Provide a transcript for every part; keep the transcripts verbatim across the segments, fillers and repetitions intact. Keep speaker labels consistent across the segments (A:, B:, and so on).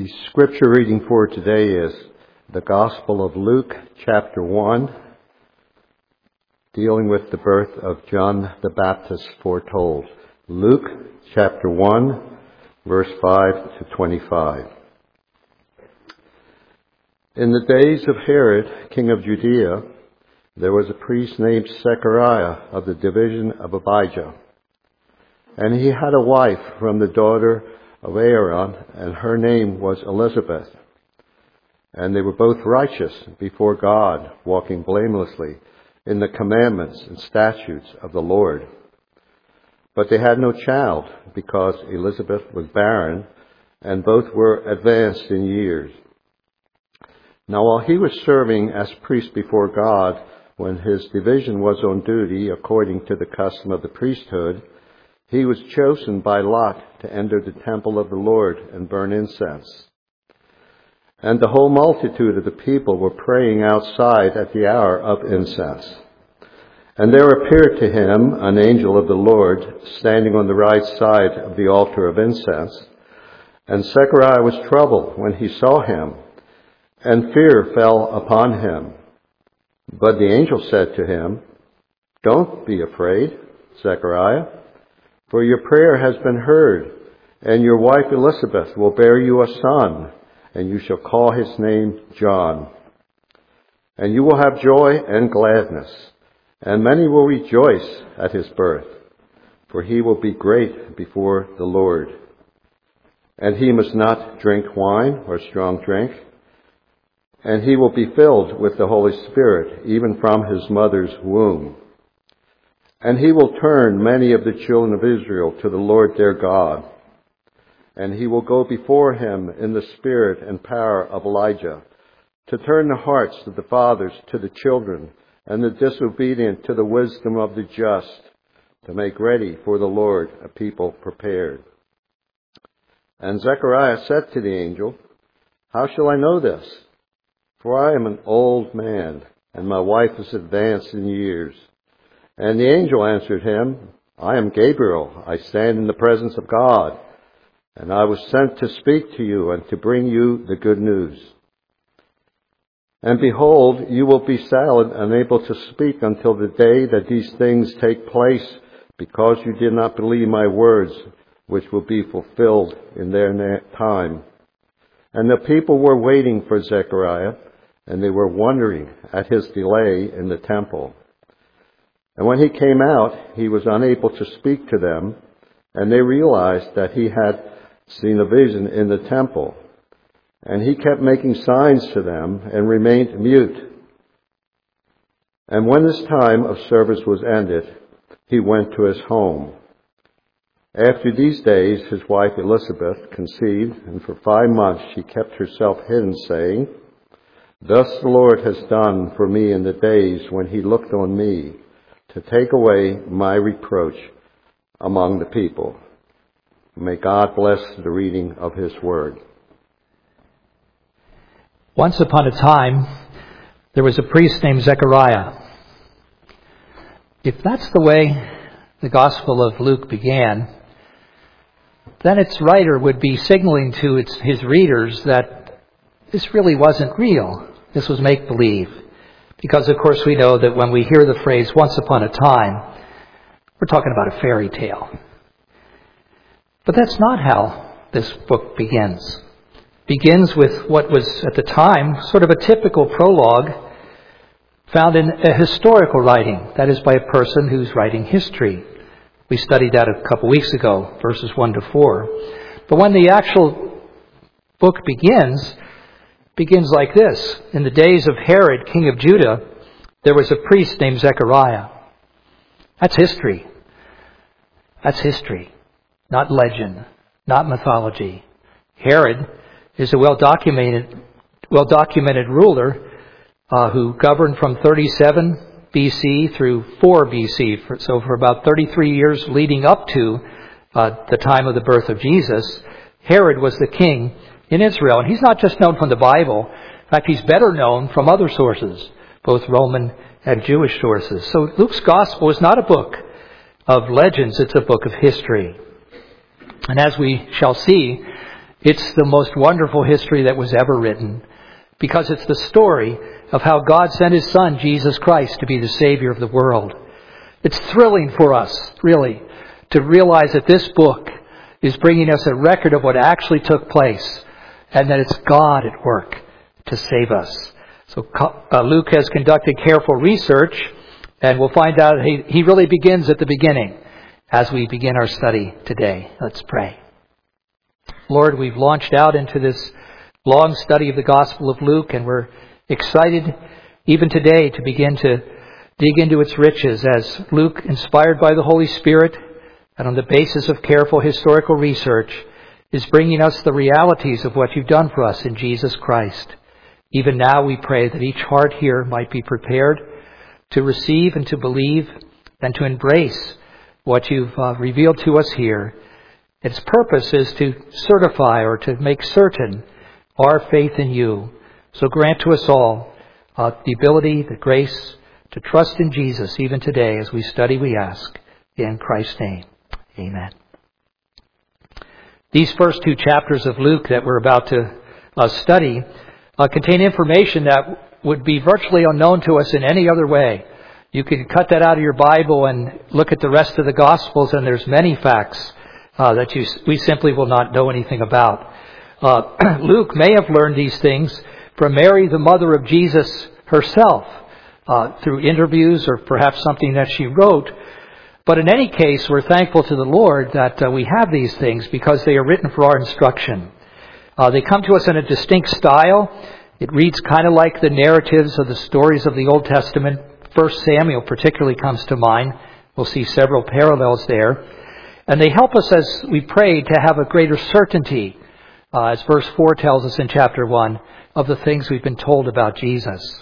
A: The scripture reading for today is the Gospel of Luke, chapter one, dealing with the birth of John the Baptist foretold. Luke, chapter one, verse five to twenty-five. In the days of Herod, king of Judea, there was a priest named Zechariah of the division of Abijah. And he had a wife from the daughter of Aaron, and her name was Elizabeth. And they were both righteous before God, walking blamelessly in the commandments and statutes of the Lord. But they had no child, because Elizabeth was barren, and both were advanced in years. Now while he was serving as priest before God, when his division was on duty according to the custom of the priesthood, he was chosen by lot to enter the temple of the Lord and burn incense. And the whole multitude of the people were praying outside at the hour of incense. And there appeared to him an angel of the Lord standing on the right side of the altar of incense. And Zechariah was troubled when he saw him, and fear fell upon him. But the angel said to him, "Don't be afraid, Zechariah, for your prayer has been heard, and your wife Elizabeth will bear you a son, and you shall call his name John. And you will have joy and gladness, and many will rejoice at his birth, for he will be great before the Lord. And he must not drink wine or strong drink, and he will be filled with the Holy Spirit, even from his mother's womb. And he will turn many of the children of Israel to the Lord their God. And he will go before him in the spirit and power of Elijah, to turn the hearts of the fathers to the children, and the disobedient to the wisdom of the just, to make ready for the Lord a people prepared." And Zechariah said to the angel, "How shall I know this? For I am an old man, and my wife is advanced in years." And the angel answered him, "I am Gabriel. I stand in the presence of God, and I was sent to speak to you and to bring you the good news. And behold, you will be silent, unable to speak until the day that these things take place, because you did not believe my words, which will be fulfilled in their time." And the people were waiting for Zechariah, and they were wondering at his delay in the temple. And when he came out, he was unable to speak to them, and they realized that he had seen a vision in the temple. And he kept making signs to them and remained mute. And when his time of service was ended, he went to his home. After these days, his wife Elizabeth conceived, and for five months she kept herself hidden, saying, "Thus the Lord has done for me in the days when he looked on me, to take away my reproach among the people." May God bless the reading of his word.
B: Once upon a time, there was a priest named Zechariah. If that's the way the Gospel of Luke began, then its writer would be signaling to its, his readers that this really wasn't real. This was make-believe. Because, of course, we know that when we hear the phrase, "once upon a time," we're talking about a fairy tale. But that's not how this book begins. It begins with what was, at the time, sort of a typical prologue found in a historical writing. That is, by a person who's writing history. We studied that a couple weeks ago, verses one to four. But when the actual book begins, begins like this. In the days of Herod, king of Judah, there was a priest named Zechariah. That's history. That's history. Not legend. Not mythology. Herod is a well-documented, well-documented ruler uh, who governed from thirty-seven B C through four B C. For, so for about thirty-three years leading up to uh, the time of the birth of Jesus, Herod was the king in Israel. And he's not just known from the Bible. In fact, he's better known from other sources, both Roman and Jewish sources. So Luke's Gospel is not a book of legends, it's a book of history. And as we shall see, It's the most wonderful history that was ever written, because it's the story of how God sent His Son, Jesus Christ, to be the Savior of the world. It's thrilling for us, really, to realize that this book is bringing us a record of what actually took place, and that it's God at work to save us. So uh, Luke has conducted careful research, and we'll find out he, he really begins at the beginning as we begin our study today. Let's pray. Lord, we've launched out into this long study of the Gospel of Luke, and we're excited even today to begin to dig into its riches as Luke, inspired by the Holy Spirit and on the basis of careful historical research, is bringing us the realities of what you've done for us in Jesus Christ. Even now we pray that each heart here might be prepared to receive and to believe and to embrace what you've uh, revealed to us here. Its purpose is to certify or to make certain our faith in you. So grant to us all uh, the ability, the grace to trust in Jesus even today as we study, we ask. In Christ's name, amen. These first two chapters of Luke that we're about to uh, study uh, contain information that would be virtually unknown to us in any other way. You can cut that out of your Bible and look at the rest of the Gospels, and there's many facts uh, that you, we simply will not know anything about. Uh, Luke may have learned these things from Mary, the mother of Jesus herself, uh, through interviews or perhaps something that she wrote. But in any case, we're thankful to the Lord that uh, we have these things because they are written for our instruction. Uh, they come to us in a distinct style. It reads kind of like the narratives of the stories of the Old Testament. First Samuel particularly comes to mind. We'll see several parallels there. And they help us, as we pray, to have a greater certainty, uh, as verse four tells us in chapter one, of the things we've been told about Jesus.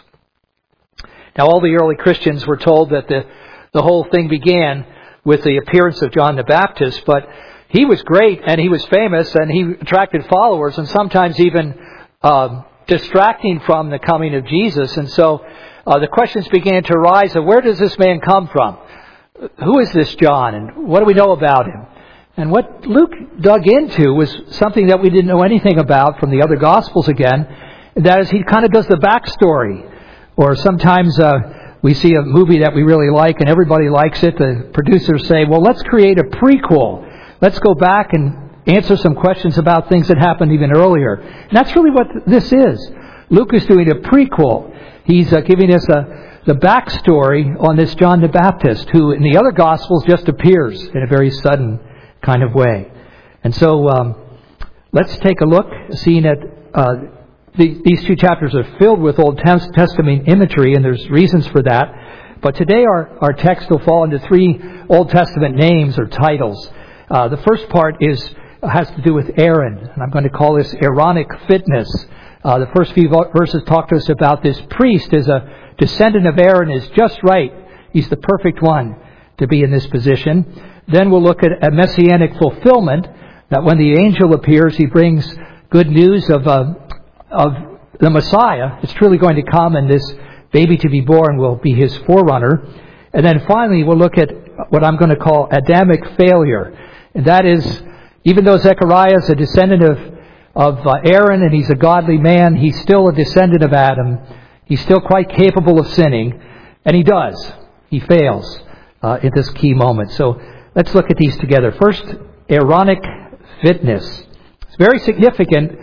B: Now, all the early Christians were told that the, the whole thing began with the appearance of John the Baptist, but he was great and he was famous and he attracted followers and sometimes even um, distracting from the coming of Jesus. And so uh, the questions began to arise of where does this man come from? Who is this John and what do we know about him? And what Luke dug into was something that we didn't know anything about from the other Gospels again. That is, he kind of does the backstory. Or sometimes uh, we see a movie that we really like and everybody likes it. The producers say, well, let's create a prequel. Let's go back and answer some questions about things that happened even earlier. And that's really what this is. Luke is doing a prequel. He's uh, giving us a, the backstory on this John the Baptist, who in the other Gospels just appears in a very sudden kind of way. And so um, let's take a look, seeing that uh, the, these two chapters are filled with Old Testament imagery, and there's reasons for that. But today our, our text will fall into three Old Testament names or titles. Uh, the first part is has to do with Aaron, and I'm going to call this Aaronic fitness. Uh, the first few verses talk to us about this priest as a descendant of Aaron is just right. He's the perfect one to be in this position. Then we'll look at a messianic fulfillment, that when the angel appears, he brings good news of uh, of the Messiah. It's truly going to come, and this baby to be born will be his forerunner. And then finally, we'll look at what I'm going to call Adamic failure. And that is, even though Zechariah is a descendant of, of uh, Aaron and he's a godly man, he's still a descendant of Adam. He's still quite capable of sinning. And he does. He fails uh, at this key moment. So let's look at these together. First, Aaronic fitness. It's very significant.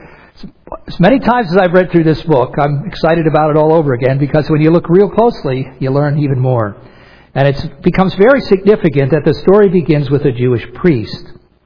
B: As many times as I've read through this book, I'm excited about it all over again, because when you look real closely, you learn even more. And it becomes very significant that the story begins with a Jewish priest.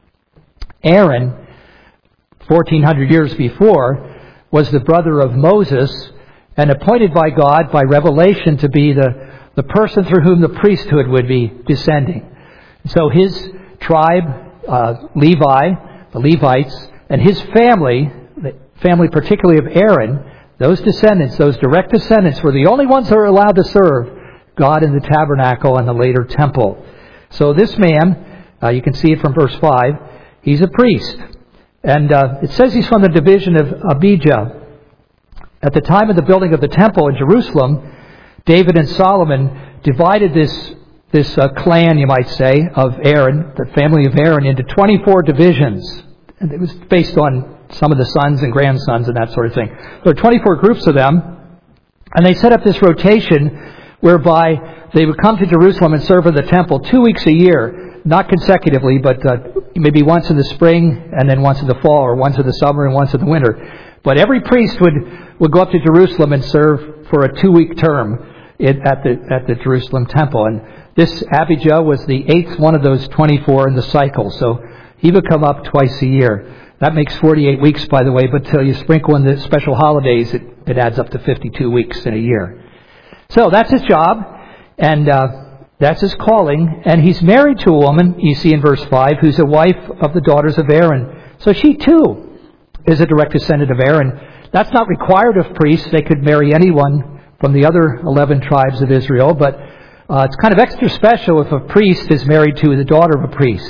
B: Aaron, fourteen hundred years before, was the brother of Moses and appointed by God by revelation to be the, the person through whom the priesthood would be descending. So his tribe, uh, Levi, the Levites, and his family, the family particularly of Aaron, those descendants, those direct descendants, were the only ones that were allowed to serve God in the tabernacle and the later temple. So this man, uh, you can see it from verse five, he's a priest. And uh, it says he's from the division of Abijah. At the time of the building of the temple in Jerusalem, David and Solomon divided this this uh, clan, you might say, of Aaron, the family of Aaron, into twenty-four divisions. And it was based on some of the sons and grandsons and that sort of thing. There are twenty-four groups of them, and they set up this rotation whereby they would come to Jerusalem and serve in the temple two weeks a year, not consecutively, but uh, maybe once in the spring and then once in the fall, or once in the summer and once in the winter. But every priest would, would go up to Jerusalem and serve for a two-week term in, at the at the Jerusalem temple. And this Abijah was the eighth one of those twenty-four in the cycle, so he would come up twice a year. That makes forty-eight weeks, by the way, but until you sprinkle in the special holidays, it, it adds up to fifty-two weeks in a year. So that's his job, and uh, that's his calling. And he's married to a woman, you see in verse five, who's a wife of the daughters of Aaron. So she too is a direct descendant of Aaron. That's not required of priests. They could marry anyone from the other eleven tribes of Israel, but uh, it's kind of extra special if a priest is married to the daughter of a priest.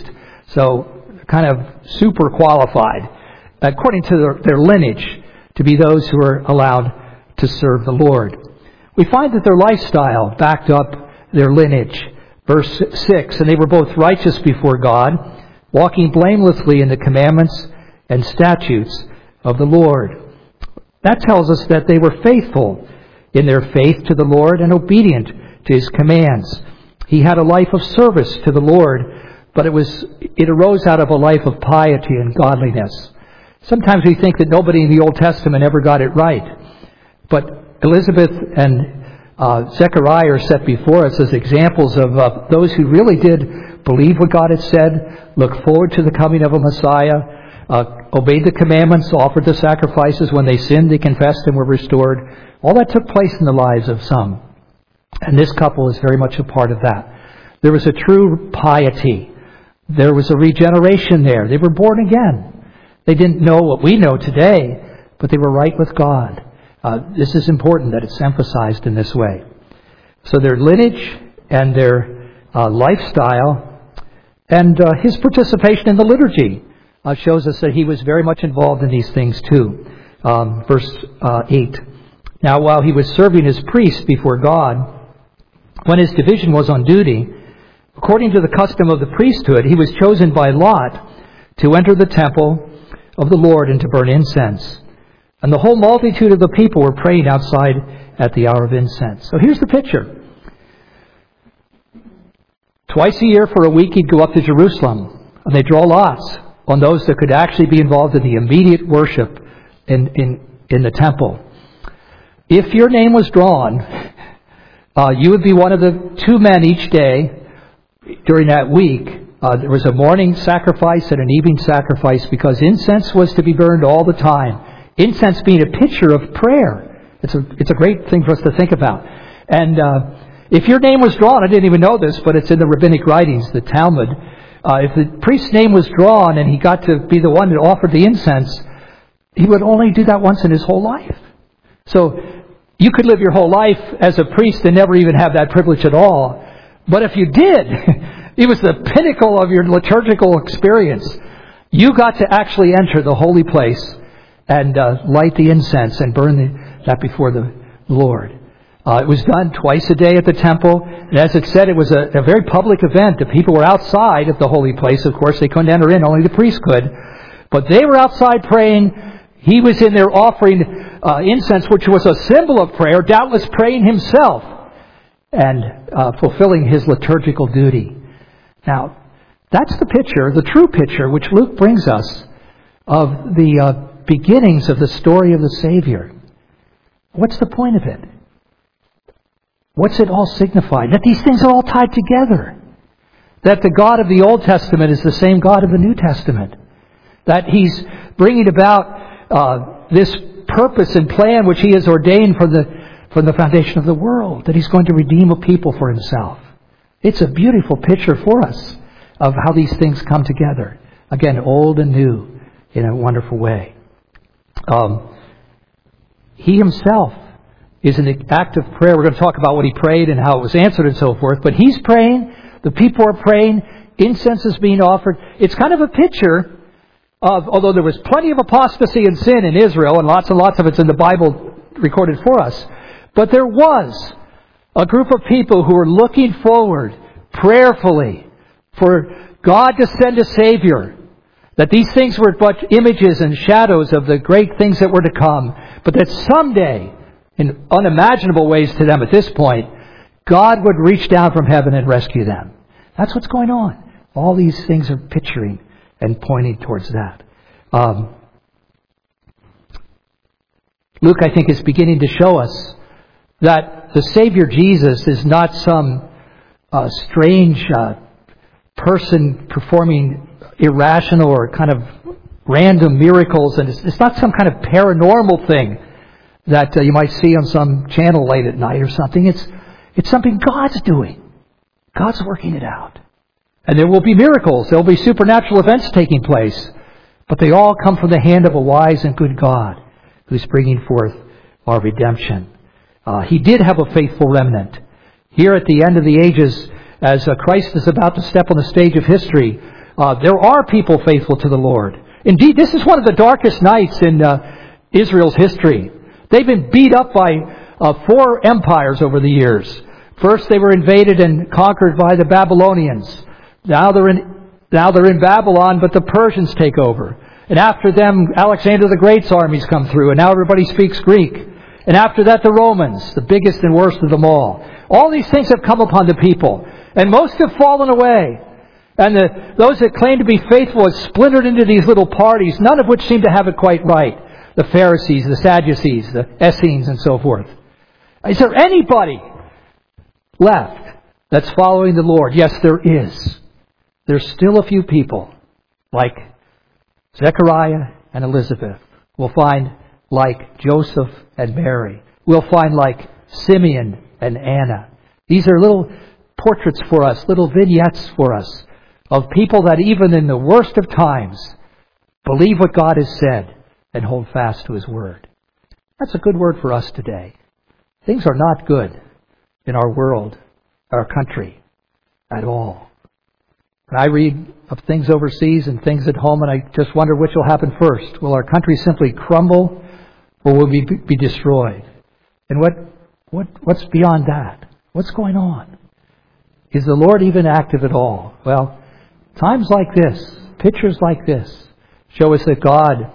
B: So kind of super qualified, according to their, their lineage, to be those who are allowed to serve the Lord. We find that their lifestyle backed up their lineage. Verse six, and they were both righteous before God, walking blamelessly in the commandments and statutes of the Lord. That tells us that they were faithful in their faith to the Lord and obedient to His commands. He had a life of service to the Lord, but it was it arose out of a life of piety and godliness. Sometimes we think that nobody in the Old Testament ever got it right. But Elizabeth and uh, Zechariah are set before us as examples of uh, those who really did believe what God had said, look forward to the coming of a Messiah, uh, obeyed the commandments, offered the sacrifices. When they sinned, they confessed and were restored. All that took place in the lives of some. And this couple is very much a part of that. There was a true piety. There was a regeneration there. They were born again. They didn't know what we know today, but they were right with God. Uh, this is important that it's emphasized in this way. So their lineage and their uh, lifestyle and uh, his participation in the liturgy uh, shows us that he was very much involved in these things too. Um, verse uh, eight. Now while he was serving as priest before God, when his division was on duty, according to the custom of the priesthood, he was chosen by lot to enter the temple of the Lord and to burn incense. And the whole multitude of the people were praying outside at the hour of incense. So here's the picture. Twice a year for a week he'd go up to Jerusalem, and they'd draw lots on those that could actually be involved in the immediate worship in, in, in the temple. If your name was drawn, uh, you would be one of the two men each day during that week. Uh, there was a morning sacrifice and an evening sacrifice because incense was to be burned all the time. Incense being a picture of prayer. It's a it's a great thing for us to think about. And uh, if your name was drawn, I didn't even know this, but it's in the rabbinic writings, the Talmud. Uh, if the priest's name was drawn and he got to be the one that offered the incense, he would only do that once in his whole life. So you could live your whole life as a priest and never even have that privilege at all. But if you did, it was the pinnacle of your liturgical experience. You got to actually enter the holy place and uh, light the incense and burn the, that before the Lord. Uh, it was done twice a day at the temple. And as it said, it was a, a very public event. The people were outside of the holy place. Of course, they couldn't enter in. Only the priest could. But they were outside praying. He was in there offering uh, incense, which was a symbol of prayer, doubtless praying himself and uh, fulfilling his liturgical duty. Now, that's the picture, the true picture, which Luke brings us of the uh, beginnings of the story of the Savior. What's the point of it? What's it all signify? That these things are all tied together. That the God of the Old Testament is the same God of the New Testament. That He's bringing about uh, this purpose and plan which He has ordained from the from the foundation of the world. That He's going to redeem a people for Himself. It's a beautiful picture for us of how these things come together. Again, old and new in a wonderful way. Um, he himself is in an act of prayer. We're going to talk about what he prayed and how it was answered and so forth. But he's praying. The people are praying. Incense is being offered. It's kind of a picture of, although there was plenty of apostasy and sin in Israel, and lots and lots of it's in the Bible recorded for us, but there was a group of people who were looking forward prayerfully for God to send a Savior, That these things were but images and shadows of the great things that were to come. But that someday, in unimaginable ways to them at this point, God would reach down from heaven and rescue them. That's what's going on. All these things are picturing and pointing towards that. Um, Luke, I think, is beginning to show us that the Savior Jesus is not some uh, strange uh, person performing irrational or kind of random miracles, and it's, it's not some kind of paranormal thing that uh, you might see on some channel late at night or something. It's it's something God's doing. God's working it out. And there will be miracles. There will be supernatural events taking place. But they all come from the hand of a wise and good God who's bringing forth our redemption. Uh, he did have a faithful remnant. Here at the end of the ages, as uh, Christ is about to step on the stage of history, uh, there are people faithful to the Lord. Indeed, this is one of the darkest nights in uh, Israel's history. They've been beat up by uh, four empires over the years. First, they were invaded and conquered by the Babylonians. Now they're in, now they're in Babylon, but the Persians take over. And after them, Alexander the Great's armies come through, and now everybody speaks Greek. And after that, the Romans, the biggest and worst of them all. All these things have come upon the people, and most have fallen away. And the, those that claim to be faithful have splintered into these little parties, none of which seem to have it quite right. The Pharisees, the Sadducees, the Essenes, and so forth. Is there anybody left that's following the Lord? Yes, there is. There's still a few people, like Zechariah and Elizabeth. We'll find like Joseph and Mary. We'll find like Simeon and Anna. These are little portraits for us, little vignettes for us, of people that even in the worst of times believe what God has said and hold fast to His Word. That's a good word for us today. Things are not good in our world, our country, at all. And I read of things overseas and things at home, and I just wonder which will happen first. Will our country simply crumble, or will we be destroyed? And what, what, what's beyond that? What's going on? Is the Lord even active at all? Well, times like this, pictures like this, show us that God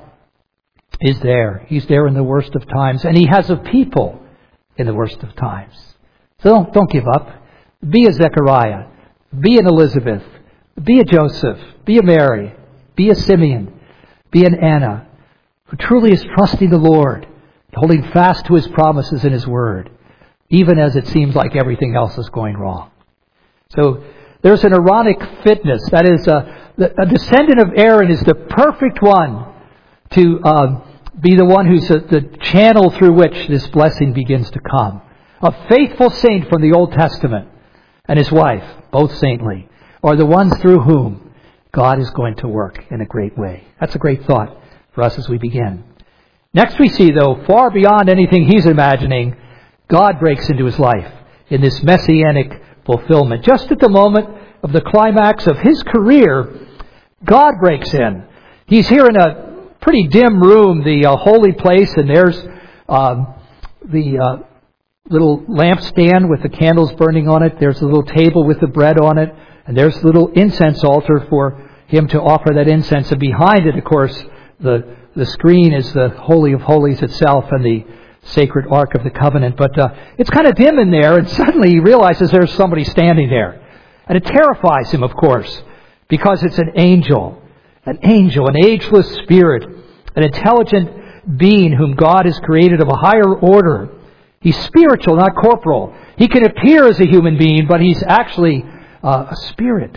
B: is there. He's there in the worst of times, and He has a people in the worst of times. So don't, don't give up. Be a Zechariah. Be an Elizabeth. Be a Joseph. Be a Mary. Be a Simeon. Be an Anna, who truly is trusting the Lord, holding fast to His promises and His Word, even as it seems like everything else is going wrong. So there's an Aaronic fitness. That is, a, a descendant of Aaron is the perfect one to uh, be the one who's a, the channel through which this blessing begins to come. A faithful saint from the Old Testament and his wife, both saintly, are the ones through whom God is going to work in a great way. That's a great thought for us as we begin. Next we see, though, far beyond anything he's imagining, God breaks into his life in this messianic fulfillment. Just at the moment of the climax of his career, God breaks in. He's here in a pretty dim room, the uh, holy place, and there's um, the uh, little lampstand with the candles burning on it. There's a little table with the bread on it. And there's a little incense altar for him to offer that incense. And behind it, of course, the, the screen is the Holy of Holies itself and the sacred Ark of the Covenant. But uh, it's kind of dim in there, and suddenly he realizes there's somebody standing there. And it terrifies him, of course, because it's an angel. An angel, an ageless spirit, an intelligent being whom God has created of a higher order. He's spiritual, not corporal. He can appear as a human being, but he's actually uh, a spirit.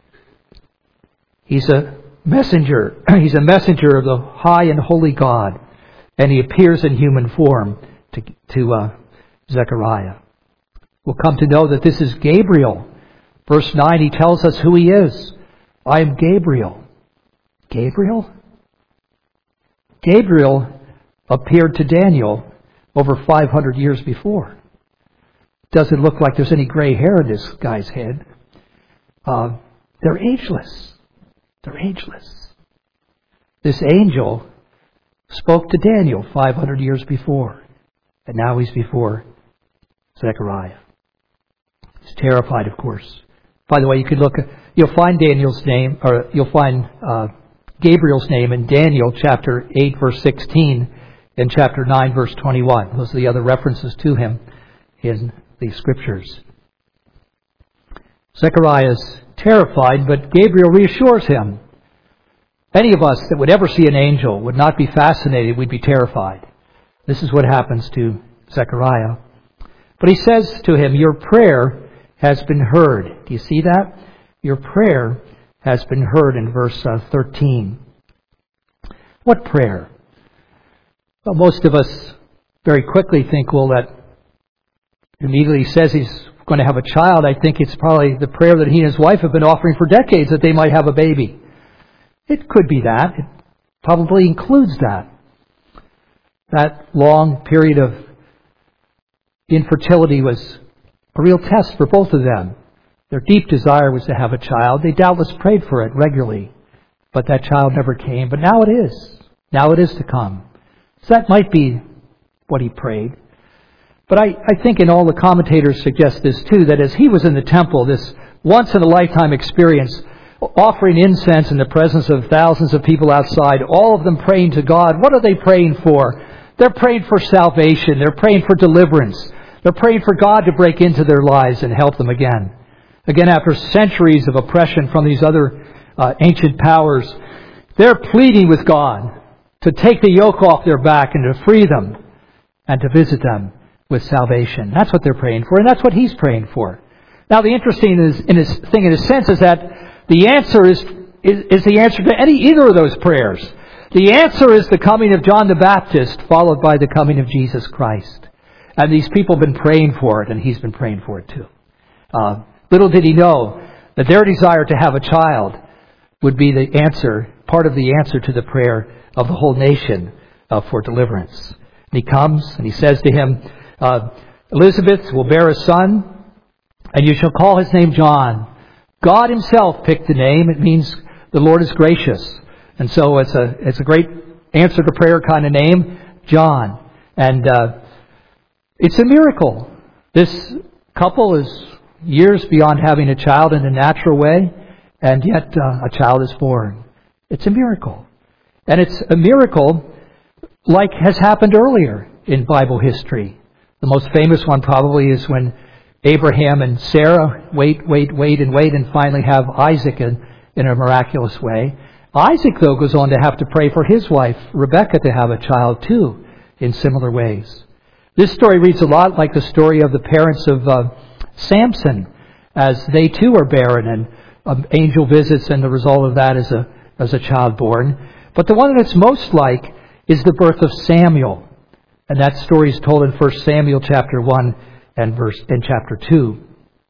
B: He's a messenger. He's a messenger of the high and holy God. And he appears in human form to, to uh, Zechariah. We'll come to know that this is Gabriel. Verse nine, he tells us who he is. I am Gabriel. Gabriel? Gabriel appeared to Daniel over five hundred years before. Doesn't look like there's any gray hair in this guy's head. Uh, they're ageless. They're ageless. This angel spoke to Daniel five hundred years before. And now he's before Zechariah. He's terrified, of course. By the way, you could look, you'll find Daniel's name, or you'll find uh, Gabriel's name in Daniel chapter eight, verse sixteen, and chapter nine, verse twenty-one. Those are the other references to him in the Scriptures. Zechariah is terrified, but Gabriel reassures him. Any of us that would ever see an angel would not be fascinated, we'd be terrified. This is what happens to Zechariah. But he says to him, your prayer has been heard. Do you see that? Your prayer has been heard in verse uh, thirteen. What prayer? Well, most of us very quickly think, well, that immediately says he's going to have a child. I think it's probably the prayer that he and his wife have been offering for decades, that they might have a baby. It could be that. It probably includes that. That long period of infertility was a real test for both of them. Their deep desire was to have a child. They doubtless prayed for it regularly, but that child never came. But now it is. Now it is to come. So that might be what he prayed. But I, I think, and all the commentators suggest this too, that as he was in the temple, this once-in-a-lifetime experience, offering incense in the presence of thousands of people outside, all of them praying to God. What are they praying for? They're praying for salvation. They're praying for deliverance. They're praying for God to break into their lives and help them again. Again, after centuries of oppression from these other uh, ancient powers, they're pleading with God to take the yoke off their back and to free them and to visit them with salvation. That's what they're praying for, and that's what he's praying for. Now, the interesting is, in his, thing in a sense is that the answer is, is, is the answer to any either of those prayers. The answer is the coming of John the Baptist, followed by the coming of Jesus Christ. And these people have been praying for it, and he's been praying for it too. Uh, little did he know that their desire to have a child would be the answer, part of the answer to the prayer of the whole nation uh, for deliverance. And he comes and he says to him, uh, Elizabeth will bear a son, and you shall call his name John. God himself picked the name. It means the Lord is gracious. And so it's a it's a great answer to prayer kind of name, John. And uh, it's a miracle. This couple is years beyond having a child in a natural way, and yet uh, a child is born. It's a miracle. And it's a miracle like has happened earlier in Bible history. The most famous one probably is when Abraham and Sarah wait, wait, wait, and wait, and finally have Isaac in, in a miraculous way. Isaac, though, goes on to have to pray for his wife, Rebekah, to have a child, too, in similar ways. This story reads a lot like the story of the parents of uh, Samson, as they, too, are barren, and an angel visits, and the result of that is a, is a child born. But the one that's most like is the birth of Samuel. And that story is told in First Samuel chapter one and verse in chapter two.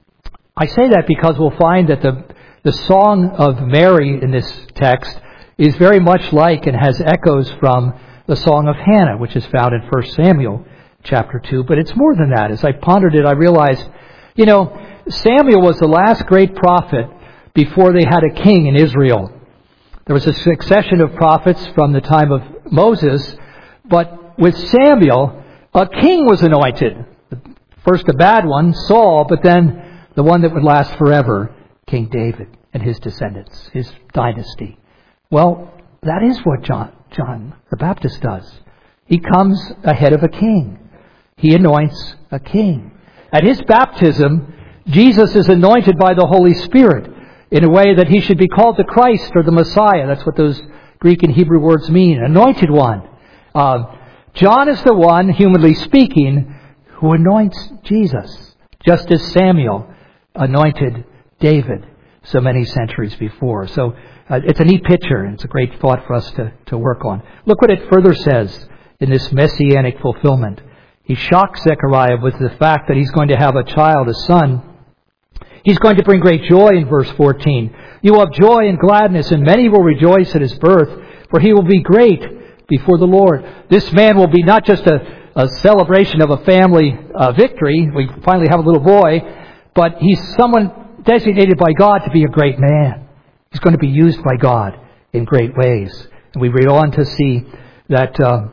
B: I say that because we'll find that the the song of Mary in this text is very much like and has echoes from the song of Hannah, which is found in First Samuel chapter two. But it's more than that. As I pondered it, I realized, you know, Samuel was the last great prophet before they had a king in Israel. There was a succession of prophets from the time of Moses, but with Samuel, a king was anointed. First a bad one, Saul, but then the one that would last forever, King David and his descendants, his dynasty. Well, that is what John, John the Baptist does. He comes ahead of a king. He anoints a king. At his baptism, Jesus is anointed by the Holy Spirit in a way that he should be called the Christ or the Messiah. That's what those Greek and Hebrew words mean. Anointed one. Uh, John is the one, humanly speaking, who anoints Jesus, just as Samuel anointed David so many centuries before. So uh, it's a neat picture, and it's a great thought for us to, to work on. Look what it further says in this messianic fulfillment. He shocks Zechariah with the fact that he's going to have a child, a son. He's going to bring great joy in verse fourteen. You will have joy and gladness, and many will rejoice at his birth, for he will be great before the Lord. This man will be not just a, a celebration of a family uh, victory. We finally have a little boy, but he's someone designated by God to be a great man. He's going to be used by God in great ways. And we read on to see that uh,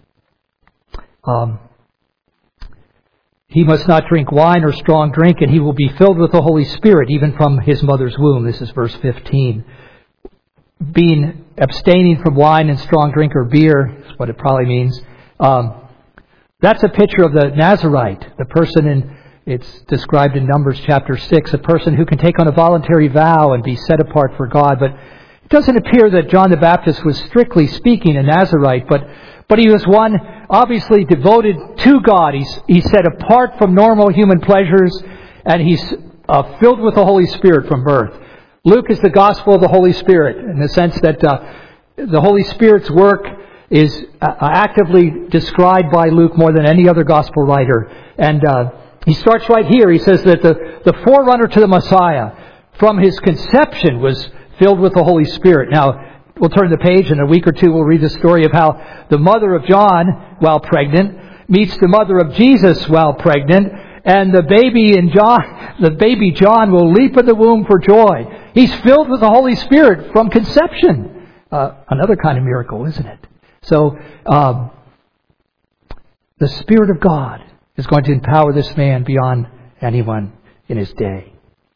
B: um, he must not drink wine or strong drink, and he will be filled with the Holy Spirit even from his mother's womb. This is verse fifteen. being abstaining from wine and strong drink or beer, is what it probably means. Um, that's a picture of the Nazarite, the person in, it's described in Numbers chapter six, a person who can take on a voluntary vow and be set apart for God. But it doesn't appear that John the Baptist was strictly speaking a Nazarite, but but he was one obviously devoted to God. He's he's set apart from normal human pleasures, and he's uh, filled with the Holy Spirit from birth. Luke is the gospel of the Holy Spirit in the sense that uh, the Holy Spirit's work is uh, actively described by Luke more than any other gospel writer. And uh, he starts right here. He says that the, the forerunner to the Messiah from his conception was filled with the Holy Spirit. Now, we'll turn the page. In a week or two, we'll read the story of how the mother of John, while pregnant, meets the mother of Jesus while pregnant. And the baby in John, the baby John will leap in the womb for joy. He's filled with the Holy Spirit from conception. Uh, another kind of miracle, isn't it? So, um, the Spirit of God is going to empower this man beyond anyone in his day.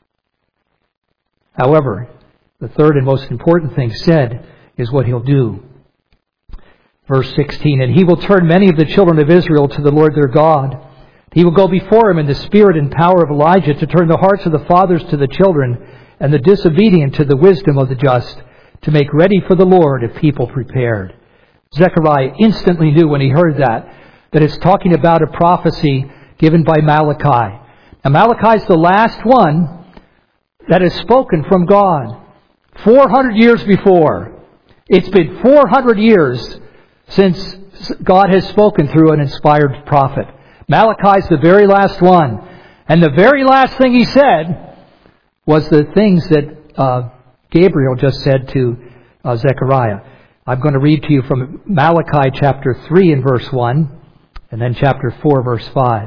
B: However, the third and most important thing said is what he'll do. Verse sixteen, and he will turn many of the children of Israel to the Lord their God. He will go before him in the spirit and power of Elijah to turn the hearts of the fathers to the children and the disobedient to the wisdom of the just, to make ready for the Lord a people prepared. Zechariah instantly knew when he heard that, that it's talking about a prophecy given by Malachi. Now Malachi is the last one that is spoken from God. four hundred years before. It's been four hundred years since God has spoken through an inspired prophet. Malachi's the very last one. And the very last thing he said was the things that uh, Gabriel just said to uh, Zechariah. I'm going to read to you from Malachi chapter three and verse one, and then chapter four, verse five.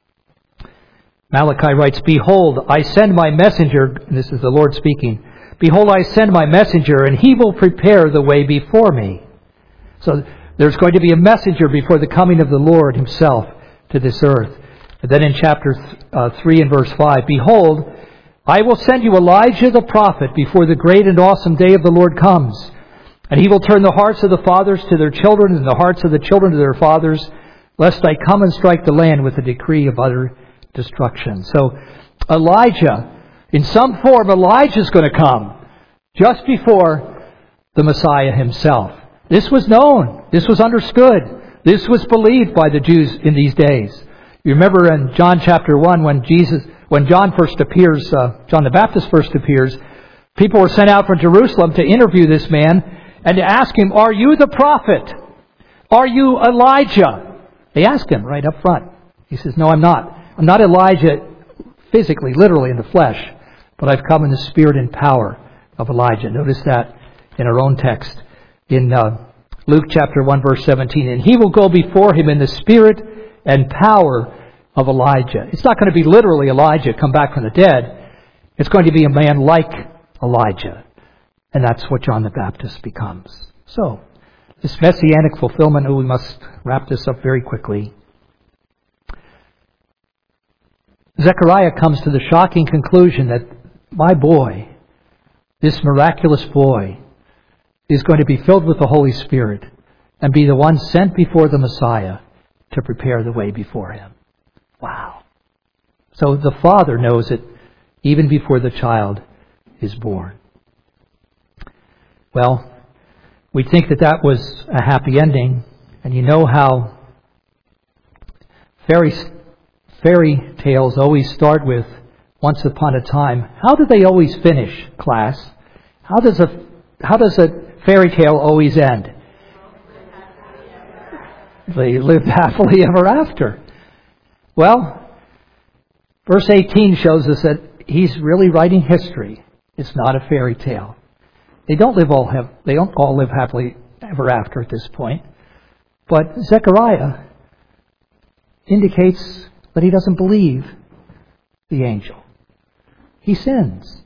B: Malachi writes, Behold, I send my messenger, and this is the Lord speaking, Behold, I send my messenger, and he will prepare the way before me. So there's going to be a messenger before the coming of the Lord himself to this earth. And then in chapter uh, three and verse five, Behold, I will send you Elijah the prophet before the great and awesome day of the Lord comes. And he will turn the hearts of the fathers to their children and the hearts of the children to their fathers, lest I come and strike the land with a decree of utter destruction. So Elijah, in some form, Elijah is going to come just before the Messiah himself. This was known. This was understood. This was believed by the Jews in these days. You remember in John chapter one when Jesus, when John first appears, uh, John the Baptist first appears, people were sent out from Jerusalem to interview this man and to ask him, are you the prophet? Are you Elijah? They asked him right up front. He says, no, I'm not. I'm not Elijah physically, literally in the flesh, but I've come in the spirit and power of Elijah. Notice that in our own text in uh, Luke chapter one, verse seventeen. And he will go before him in the spirit and power of Elijah. It's not going to be literally Elijah come back from the dead. It's going to be a man like Elijah. And that's what John the Baptist becomes. So, this messianic fulfillment, oh, we must wrap this up very quickly. Zechariah comes to the shocking conclusion that my boy, this miraculous boy, is going to be filled with the Holy Spirit and be the one sent before the Messiah to prepare the way before him. Wow. So the Father knows it even before the child is born. Well, we think that that was a happy ending, and you know how fairy fairy tales always start with once upon a time. How do they always finish, class? How does a how does a fairy tale always end? They lived happily ever after. Well, verse eighteen shows us that he's really writing history. It's not a fairy tale. They don't live all have they don't all live happily ever after at this point. But Zechariah indicates that he doesn't believe the angel. He sins.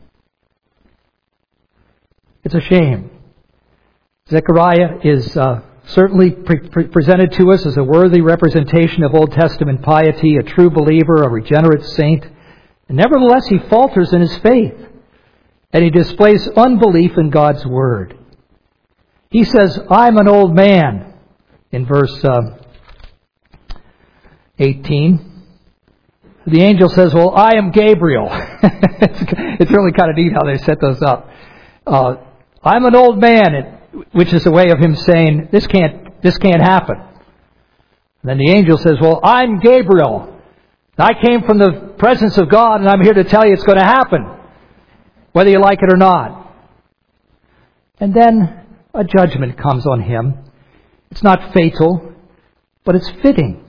B: It's a shame. Zechariah is uh, certainly pre- pre- presented to us as a worthy representation of Old Testament piety, a true believer, a regenerate saint. And nevertheless, he falters in his faith. And he displays unbelief in God's Word. He says, I'm an old man, in verse uh, eighteen. The angel says, well, I am Gabriel. it's, it's really kind of neat how they set those up. Uh, I'm an old man, it, which is a way of him saying, this can't, this can't happen. And then the angel says, well, I'm Gabriel. I came from the presence of God, and I'm here to tell you it's going to happen, whether you like it or not. And then a judgment comes on him. It's not fatal, but it's fitting.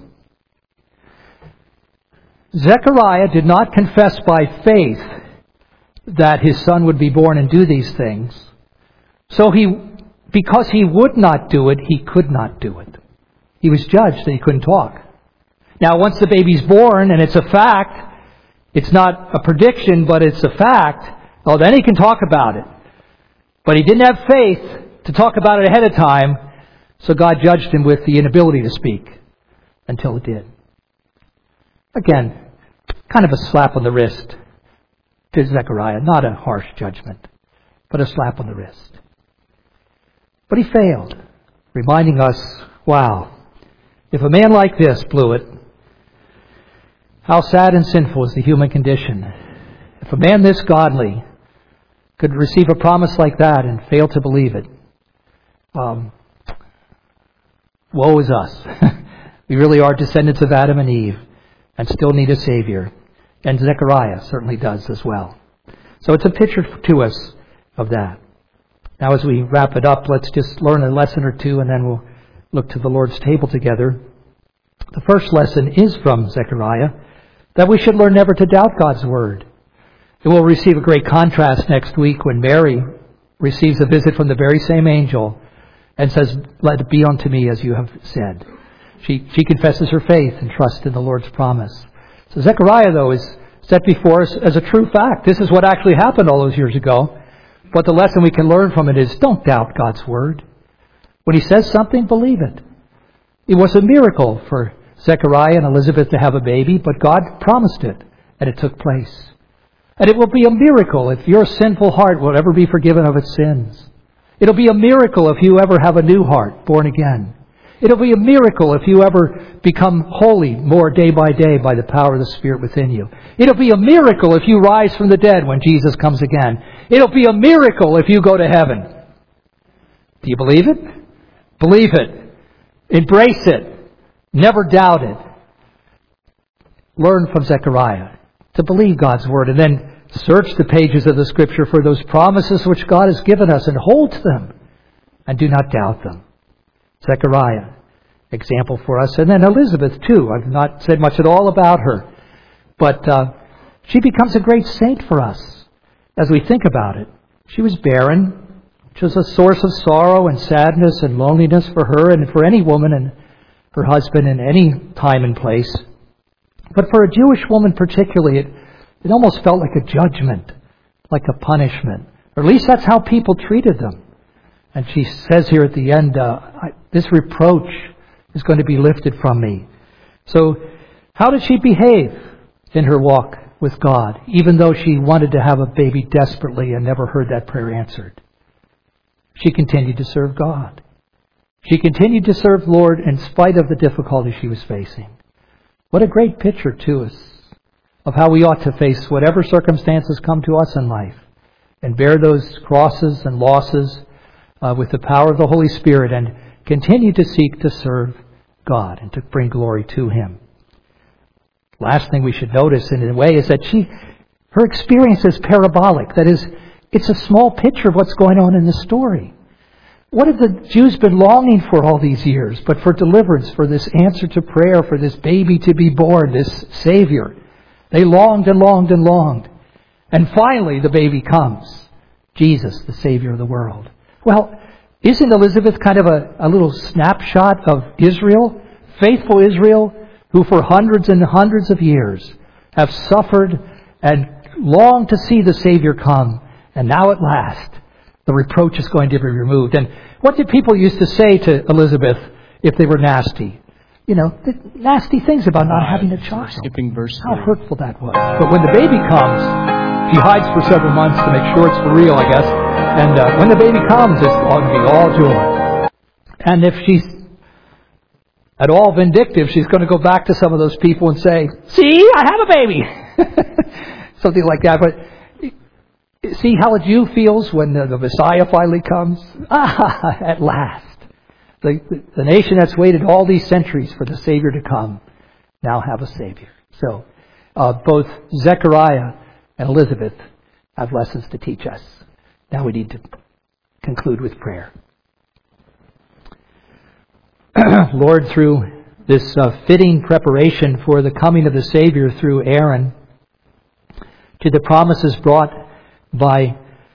B: Zechariah did not confess by faith that his son would be born and do these things. So he, because he would not do it, he could not do it. He was judged that he couldn't talk. Now, once the baby's born and it's a fact, it's not a prediction, but it's a fact, well, then he can talk about it. But he didn't have faith to talk about it ahead of time, so God judged him with the inability to speak until it did. Again, kind of a slap on the wrist to Zechariah. Not a harsh judgment, but a slap on the wrist. But he failed, reminding us, wow, if a man like this blew it, how sad and sinful is the human condition. If a man this godly could receive a promise like that and fail to believe it, um, woe is us. We really are descendants of Adam and Eve and still need a Savior. And Zechariah certainly does as well. So it's a picture to us of that. Now as we wrap it up, let's just learn a lesson or two and then we'll look to the Lord's table together. The first lesson is from Zechariah, that we should learn never to doubt God's Word. It will receive a great contrast next week when Mary receives a visit from the very same angel and says, let it be unto me as you have said. She, she confesses her faith and trust in the Lord's promise. So Zechariah, though, is set before us as a true fact. This is what actually happened all those years ago. But the lesson we can learn from it is don't doubt God's Word. When He says something, believe it. It was a miracle for Zechariah and Elizabeth to have a baby, but God promised it, and it took place. And it will be a miracle if your sinful heart will ever be forgiven of its sins. It'll be a miracle if you ever have a new heart, born again. It'll be a miracle if you ever become holy more day by day by the power of the Spirit within you. It'll be a miracle if you rise from the dead when Jesus comes again. It'll be a miracle if you go to heaven. Do you believe it? Believe it. Embrace it. Never doubt it. Learn from Zechariah to believe God's Word and then search the pages of the Scripture for those promises which God has given us and hold to them and do not doubt them. Zechariah, example for us. And then Elizabeth, too. I've not said much at all about her. But uh, she becomes a great saint for us as we think about it. She was barren, which was a source of sorrow and sadness and loneliness for her and for any woman and her husband in any time and place. But for a Jewish woman particularly, it, it almost felt like a judgment, like a punishment. Or at least that's how people treated them. And she says here at the end, uh, I, this reproach is going to be lifted from me. So how did she behave in her walk with God, even though she wanted to have a baby desperately and never heard that prayer answered? She continued to serve God. She continued to serve the Lord in spite of the difficulty she was facing. What a great picture to us of how we ought to face whatever circumstances come to us in life and bear those crosses and losses uh, with the power of the Holy Spirit and continue to seek to serve God and to bring glory to Him. Last thing we should notice in a way is that she, her experience is parabolic. That is, it's a small picture of what's going on in the story. What have the Jews been longing for all these years but for deliverance, for this answer to prayer, for this baby to be born, this Savior? They longed and longed and longed. And finally the baby comes. Jesus, the Savior of the world. Well, isn't Elizabeth kind of a, a little snapshot of Israel? Faithful Israel, who for hundreds and hundreds of years have suffered and longed to see the Savior come. And now at last, the reproach is going to be removed. And what did people used to say to Elizabeth if they were nasty? You know, nasty things about not having a child.
C: Skipping verse
B: How hurtful that was. But when the baby comes, she hides for several months to make sure it's for real, I guess. And uh, when the baby comes, it's going to be all joy. And if she's at all vindictive, she's going to go back to some of those people and say, see, I have a baby. Something like that. But see how a Jew feels when the, the Messiah finally comes? Ah, at last. The, the, the nation that's waited all these centuries for the Savior to come now have a Savior. So uh, both Zechariah and Elizabeth have lessons to teach us. Now we need to conclude with prayer. Lord, through this uh, fitting preparation for the coming of the Savior through Aaron, to the promises brought by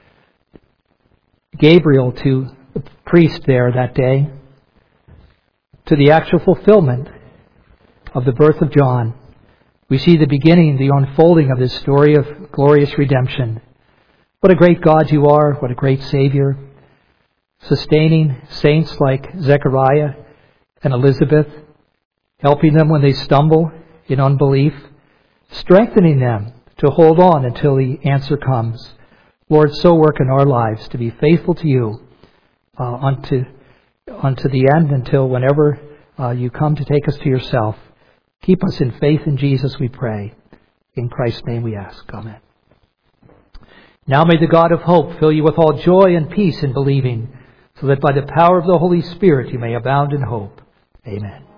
B: Gabriel to the priest there that day, to the actual fulfillment of the birth of John, we see the beginning, the unfolding of this story of glorious redemption. What a great God you are, what a great Savior, sustaining saints like Zechariah and Elizabeth, helping them when they stumble in unbelief, strengthening them to hold on until the answer comes. Lord, so work in our lives to be faithful to you uh, unto, unto the end, until whenever uh, you come to take us to yourself. Keep us in faith in Jesus, we pray. In Christ's name we ask. Amen. Now may the God of hope fill you with all joy and peace in believing, so that by the power of the Holy Spirit you may abound in hope. Amen.